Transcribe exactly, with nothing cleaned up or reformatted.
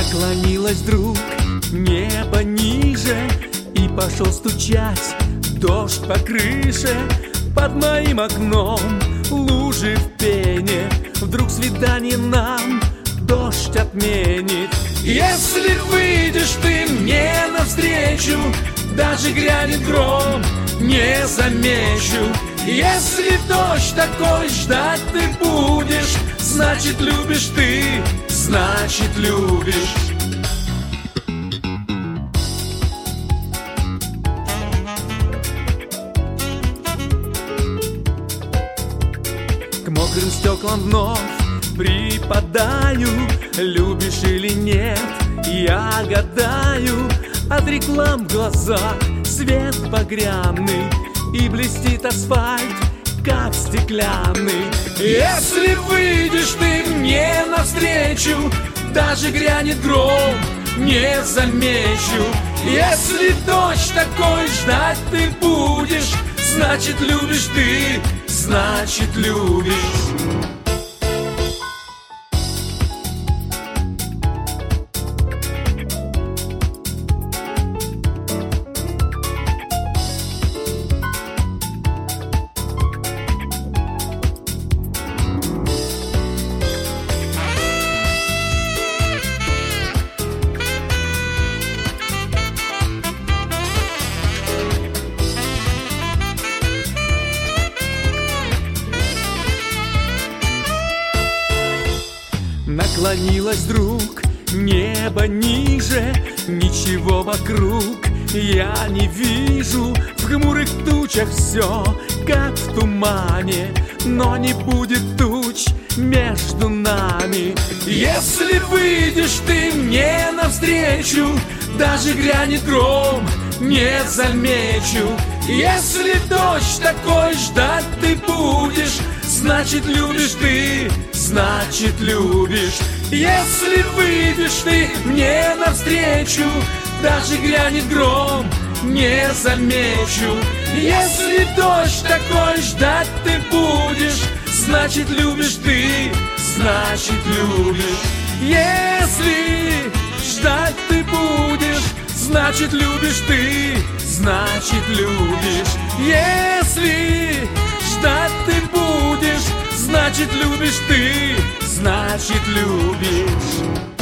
Наклонилась вдруг небо ниже, и пошел стучать дождь по крыше. Под моим окном лужи в пене. Вдруг свидание нам дождь отменит. Если выйдешь ты мне навстречу, даже грянет гром, не замечу. Если дождь такой ждать ты будешь, значит любишь ты, значит любишь. К мокрым стеклам вновь припадаю. Любишь или нет, я гадаю. От реклам в глазах свет багряный, и блестит асфальт, как стеклянный. Если выйдешь ты мне навстречу, даже грянет гром, не замечу. Если дождь такой ждать ты будешь, значит любишь ты, значит любишь. Наклонилась вдруг небо ниже, ничего вокруг я не вижу. В хмурых тучах все, как в тумане, но не будет туч между нами. Если выйдешь ты мне навстречу, даже грянет гром, не замечу. Если дождь такой ждать ты будешь, значит любишь ты, значит любишь. Если выйдешь ты мне навстречу, даже грянет гром, не замечу. Если дождь такой ждать ты будешь, значит любишь ты, значит любишь. Если ждать ты будешь, значит любишь ты, значит любишь. Если ждать ты будешь, значит любишь ты, значит любишь.